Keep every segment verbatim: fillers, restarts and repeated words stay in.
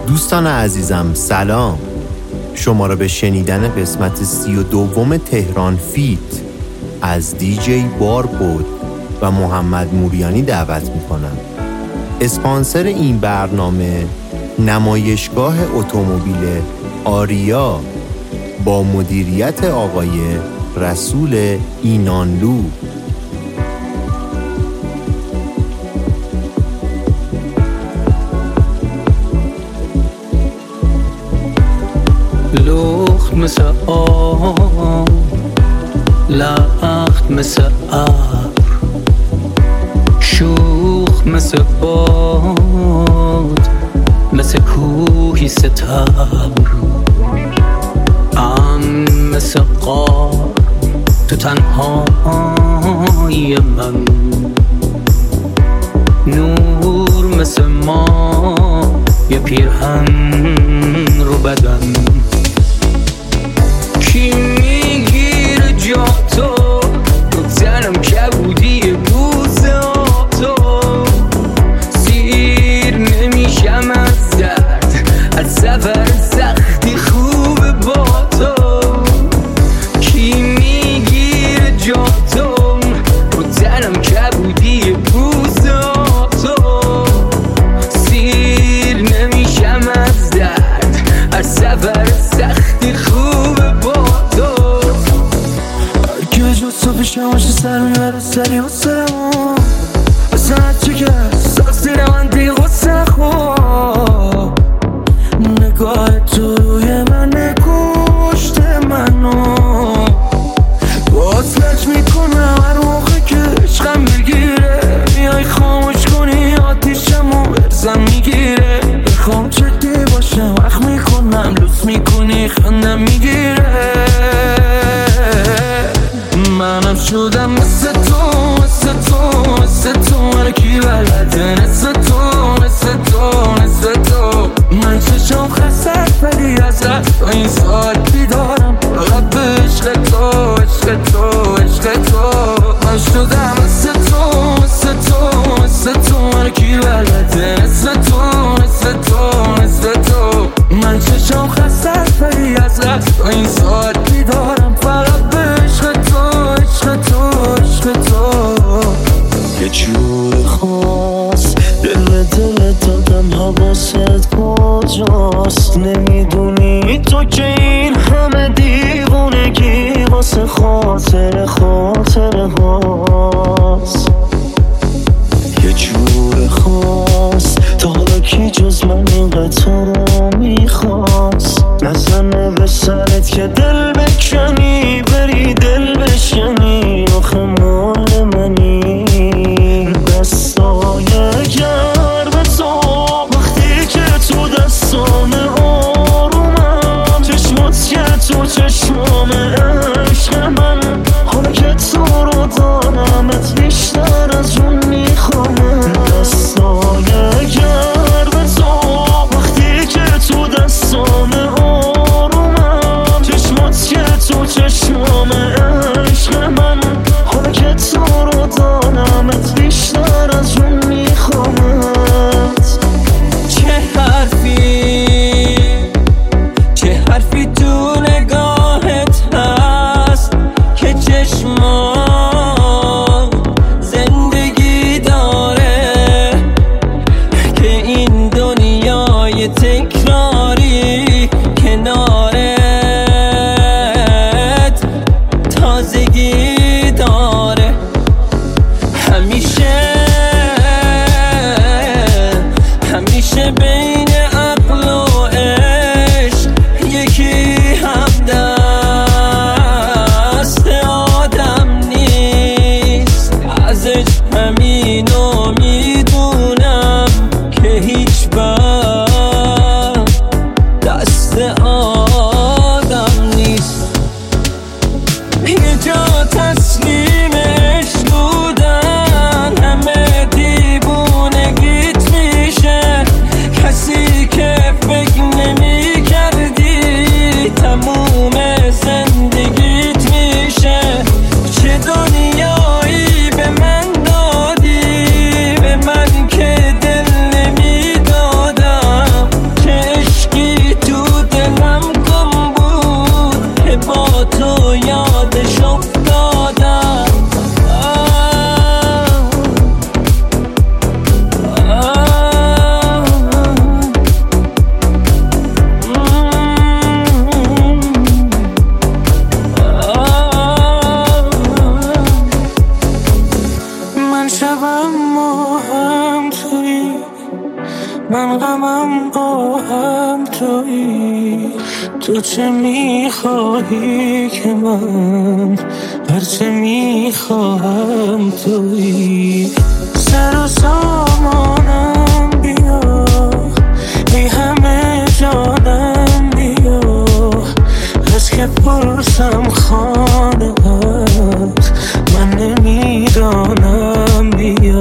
دوستان عزیزم سلام، شما را به شنیدن قسمت سی و دوم تهران فیت از دیجی باربود و محمد موریانی دعوت میکنم. اسپانسر این برنامه نمایشگاه اتومبیل آریا با مدیریت آقای رسول اینانلو. لخت مثل آب، لخت مثل ابر، شوخ مثل باد، مثل کوهی ستبر، ام مثل غار تو تنهایی من، نور مثل ما یه پیرهن رو بدن. کی میگیره جا تو تو تنم کبودی بوزه آب تو، سیر نمیشم از درد، از سفر سختی خوبه با تو. کی میگیره جا تو تو تنم کبودی بوزه آب تو، سیر نمیشم از درد، از سفر سختی خوبه با تو. هرکی به جز تو پیشم باشه سر میبره سری و سرمون، اصلا هرچی که ساسی رو من دیگه غصه خواه. نگاه تو روی من نکشت منو، وصلت میکنم هر موقع که عشقم بگیره، میای خاموش کنی آتیشمو برزم میگیره. میخوام جدی باشم وقت میکنم لوس میکنی خندم میگیره. منم شدم مثل تو مثل تو مثل تو، من کی بلده مثل تو مثل تو مثل تو. من چشم خسته ولی از رفت این ساعت بیدارم، فقط به عشق تو عشق تو عشق تو. من شدم مثل تو مثل تو مثل تو، من کی بلده مثل تو مثل تو مثل تو. من چشم خسته ولی از رفت این ساعت بیدارم، فقط به عشق تو عشق تو عشق تو. یه جور خاص دل دل دادم حواست کجاست، نمیدونی تو که این همه دیوونگی واسه خاطر خاطر هاست. یه جور خاص تا حالا کی جز من اینقدر تو رو میخواست، نزنه به سرت که دل بکنی بری دل بشنی، آخه مال منی دستای گرم تو. وقتی که تو دستام آرومم، چشمات که تو چشمام عشق من، حالا که تو رو دارمت بیشتر از اون میخوامم. دستای گرم تو وقتی که تو دستام آرومم، چشمات که تو چشمام عشق من، حالا که تو رو دارمت بیشتر از اون میخوامت. چه حرفی چه حرفی تو نگاهت هست که چشما زندگی داره، که این دنیای تکراری کنارت تازگی داره. همیشه همیشه بین عقل و عشق یکی همدست آدم نیست. از عشق همینو میدونم که هیچ وقت دست آدم نیست. یه جا تسلیم عشق بودن همه دیوونگیت میشه، کسی که فکر نمی کردی تموم زندگیت میشه. چه دنیایی به من دادی شبم ما هم توی، من غمم با هم توی. تو چه میخواهی که من هرچه میخواهم توی. سر و سامانم بیا، ای همه جانم بیا. از که پرسم خانه هست من نمیدانم بیا.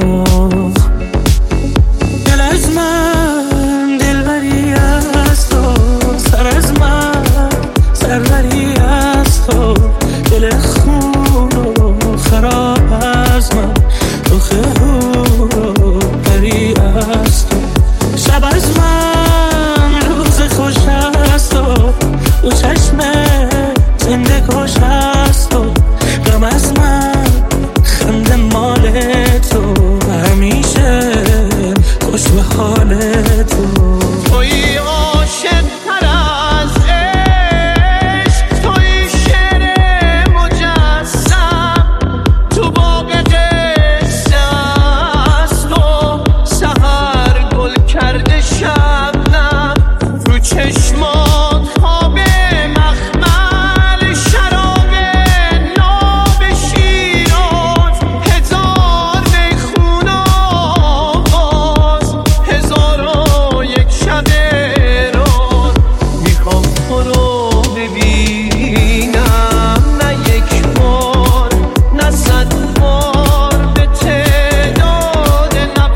دل از من دلبری از تو، سر از من سروری از تو. دل خون و خراب از من، رخ هو و پری از تو. شب از من روز خوش از تو، دو چشم زنده کش از تو. غم از من خنده مال تو، همیشه خوش به حال تو. توی عاشق تر از عشق، توی شعر مجسم تو باغ قصه است. تو سحر گل کرده شبنم رو چشمات خواب مخمل. شراب ناب شیراز، هزار میخون آواز، هزار و یک شب راز. میخوام تو رو ببینم، نه یک بار نه صد بار، به تعداد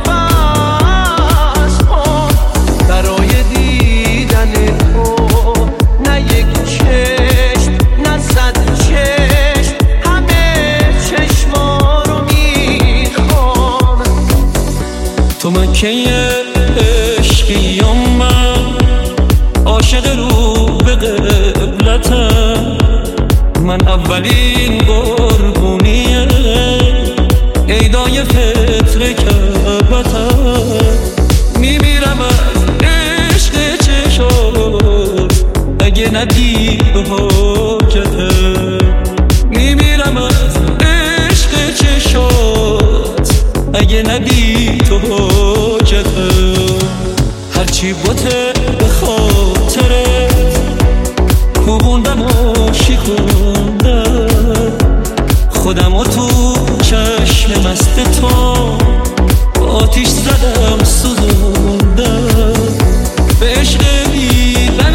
نفس ها. برای دیدن تو نه یک چشم نه صد چشم، همه چشما رو میخوام. تو مکه عشقی یا من عاشق رو به قبلتم. من اولین قربونیه عیدای فطر کعبتم. میمیرم از عشق چشات اگه ندی به حاجته. میمیرم از عشق چشات اگه ندی تو حاجته. هرچی بوته به خاطرت کوبوندم و شکوندم. خودم و تو چشم مست تو آتیش زدم سوزوندم. به عشق دیدن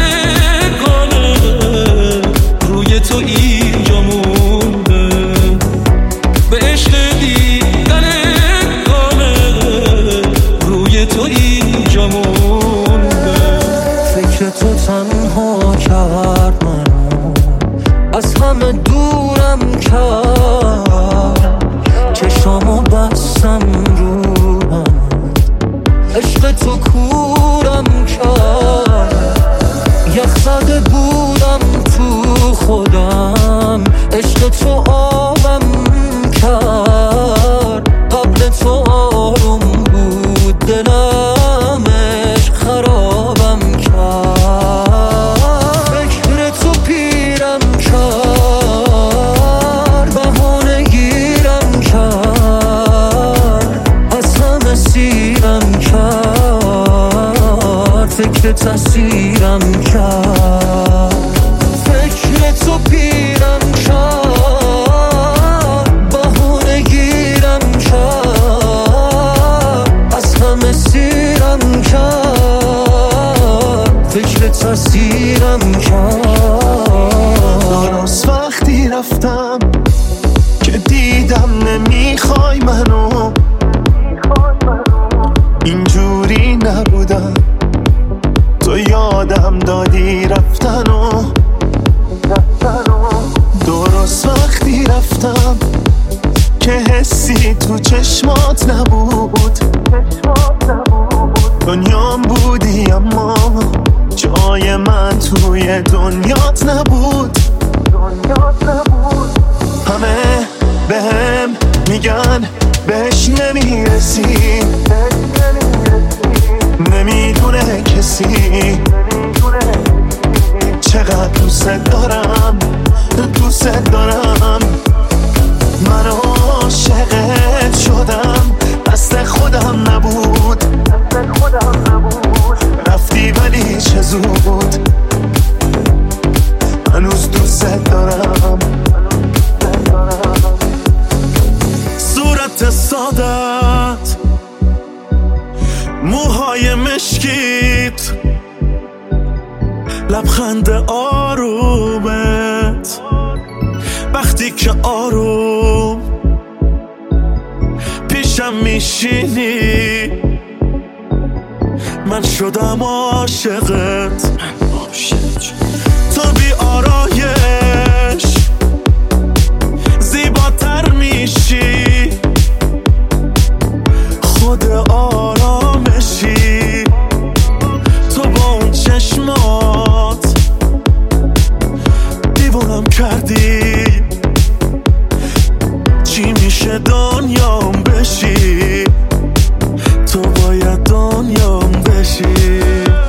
گاله روی تو اینجا موندم. به عشق دیدن گاله روی تو اینجا موندم. فکر تو تنها کرد منو، از همه دورم کرد. چشامو بستم رو هم، عشق تو کورم کرد. یخ زده بودم تو خودم، عشق تو آبم کرد. قبل تو آروم بود دلم، عشق خرابم کرد. فکر تو پیرم کرد، بهانه گیرم کرد. از همه سیرم کرد، فکر تسیرم کرد. فکر تو پیرم کرد، بهانه گیرم کرد. از همه سیرم کرد، فکر تسیرم کرد. درست وقتی رفتم که دیدم نمیخوای منو، اینجوری نبودم. تو یادم دادی رفتنو، درست وقتی رفتم که حسی تو چشمات نبود. دنیام بودی اما جای من توی دنیات نبود. همه بهم میگن بهش نمیرسی، نمیدونه کسی چقدر دوست دارم، دوست دارم. من عاشقت شدم، موهای مشکیت، لبخند آرومت وقتی که آروم پیشم میشینی، من شدم عاشقت. تو بی آرایش زیباتر میشی، خود آرامشی. تو با اون چشمات دیوونم کردی، چی میشه دنیام بشی، تو باید دنیام بشی.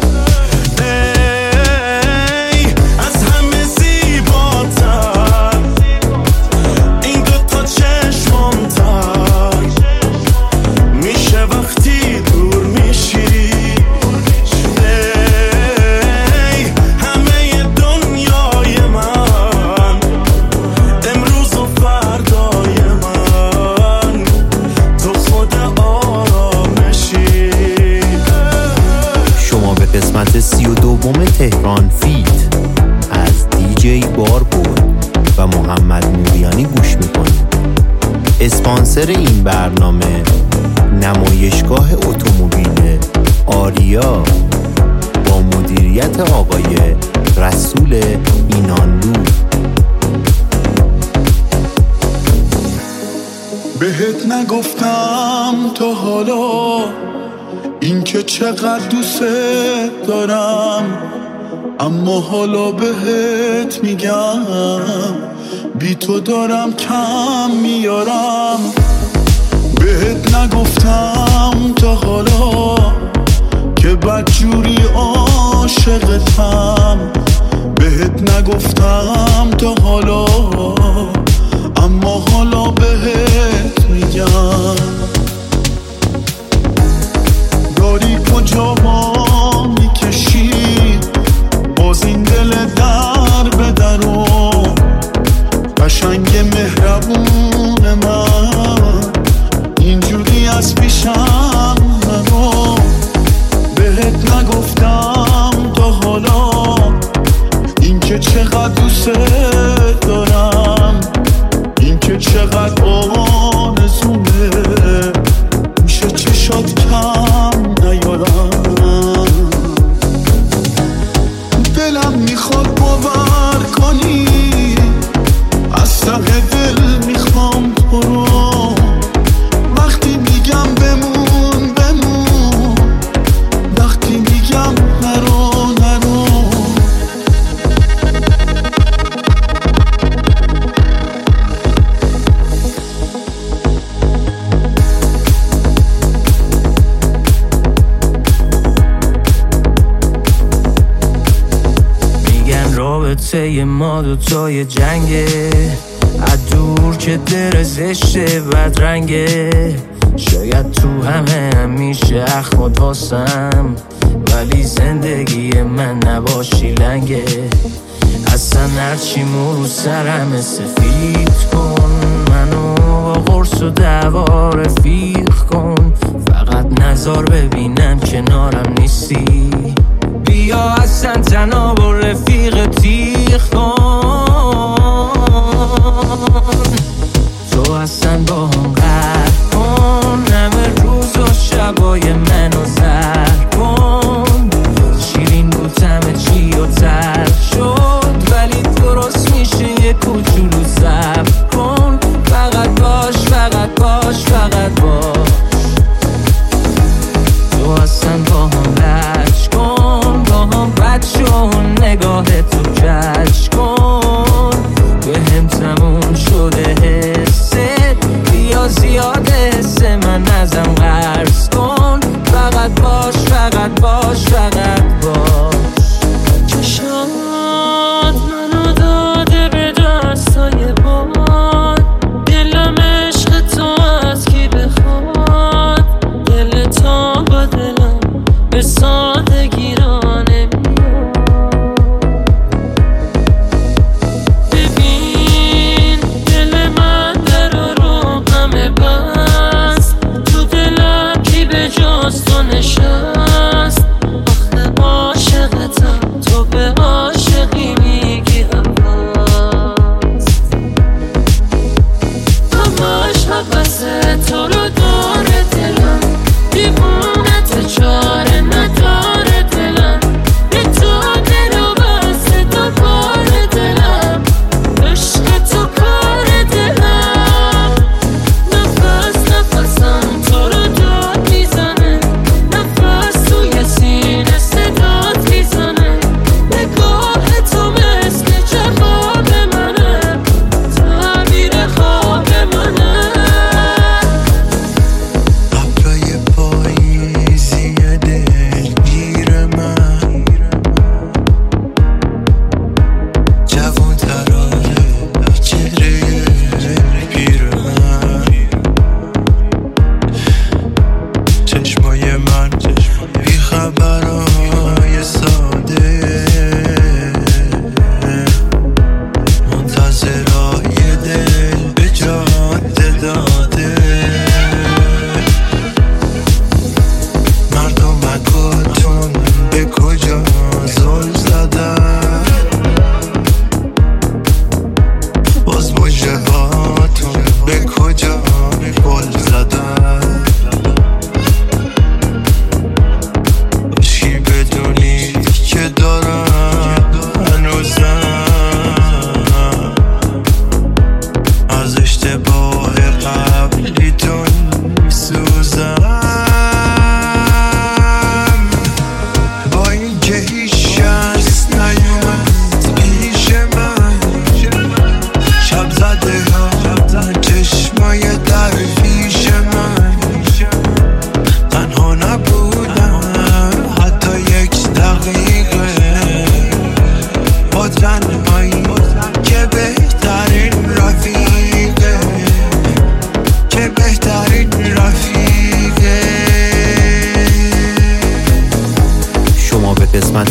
قسمت سی و دوم تهران فیت از دیجی بار بود و محمد موریانی گوش میکنید. اسپانسر این برنامه نمایشگاه اتومبیل آریا با مدیریت آقای رسول اینانلو. بهت نگفتم تا حالا این که چقدر دوست دارم، اما حالا بهت میگم بی تو دارم کم میارم. بهت نگفتم تا حالا که بدجوری عاشقتم، بهت نگفتم تا حالا اما حالا بهت میگم. داری کجا ما میکشی باز این دل در به درون، قشنگ مهربون من اینجوری از پیشم نرو. بهت نگفتم تا حالا این که چقدر دوست دارم، این که چقدر آرزومه میشه چشات کم نیارم. دلم میخواد باور کنی، از ته دل میخوام تو رو، وقتی میگم بمون بمون، وقتی میگم نرو نرو. رابطه ما دوتای جنگه، از دور که در زشته بدرنگه. شاید تو همه همیشه اخمات هستم، ولی زندگی من نباشی لنگه. اصلا هرچی مو سرم سفید کن، منو با قرص و دعوا رفیق کن، فقط نظر ببینم کنارم نیستی. بیا اصلا تناب و رفیق تیخ کن، تو اصلا با هم قهر کن، همه روز و شبای منو زهر کن. شیرین بود همه چی و تر شد، ولی درست میشه یه کوچولو صبر کن. فقط باش فقط باش فقط باش، تو اصلا با هم لج کن.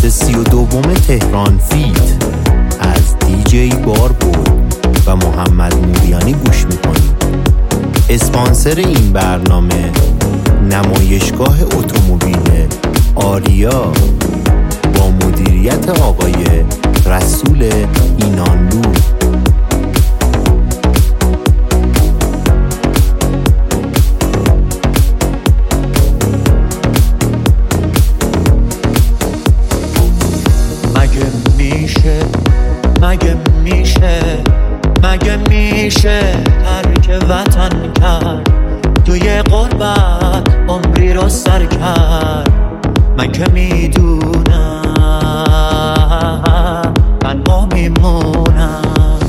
قسمت سی و دوم تهران فیت از دیجی باربود و محمد موریانی گوش میکنید. اسپانسر این برنامه نمایشگاه اتومبیل آریا با مدیریت آقای رسول اینانلو. مگه میشه مگه میشه ترک وطن کرد، توی غربت عمری رو سر کرد. من که میدونم تنها میمونم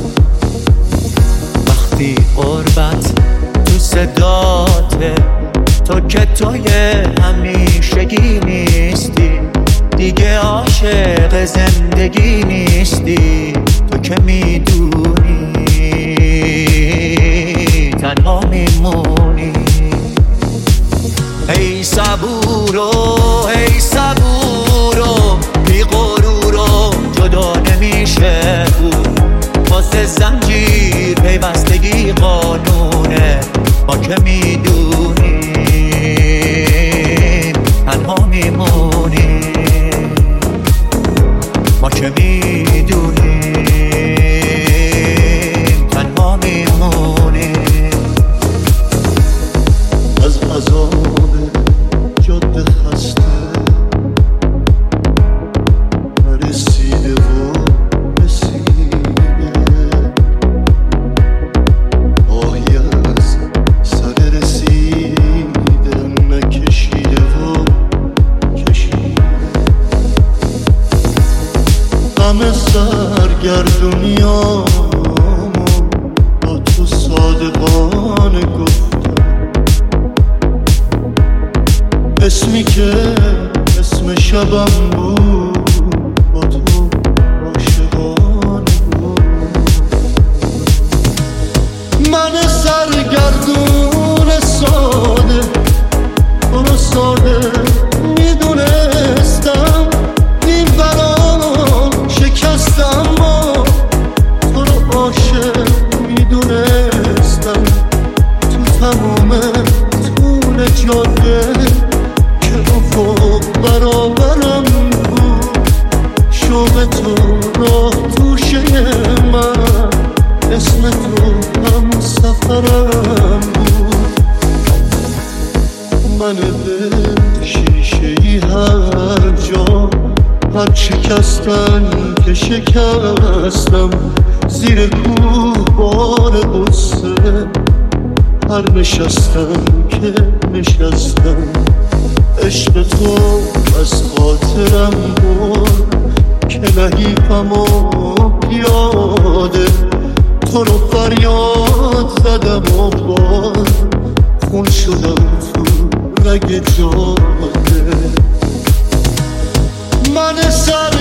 وقتی غربت تو صداته، تو که توی همیشگی نیستی، دیگه عاشق زندگی نیستی. تو که میدونی تنها میمونی. ای صبورو ای صبورو، بی غرورو جدا نمیشه بود. واسه زنجیر پیوستگی قانونه. ما که میدونیم تنها میمونیم. ما که میدونیم تنها میمونیم. از عذاب جاده خسته نرسیده و رسیده، آهی از سر رسیدن نکشیده و کشیده. غم سرگردونیامو با تو صادقانه گفتم، اسمی که اسم شبم بود با تو عاشقانه بود. من سرگردون ساده تو رو ساده میدونستم، این برام شکستم و تو رو عاشق میدونستم. تو تمام طول جاده که افق برابرم بود، شوق تو راه توشه من، اسم تو هم سفرم بود. من دل شیشه‌ای هر جا، هر شکستن که شکستم، زیر کوه بار غصه هر نشستم که نشستم. عشق تو از خاطرم برد که نحیفم و پیاده، تو رو فریاد زدم و باز خون شدم تو رگ جاده. من سر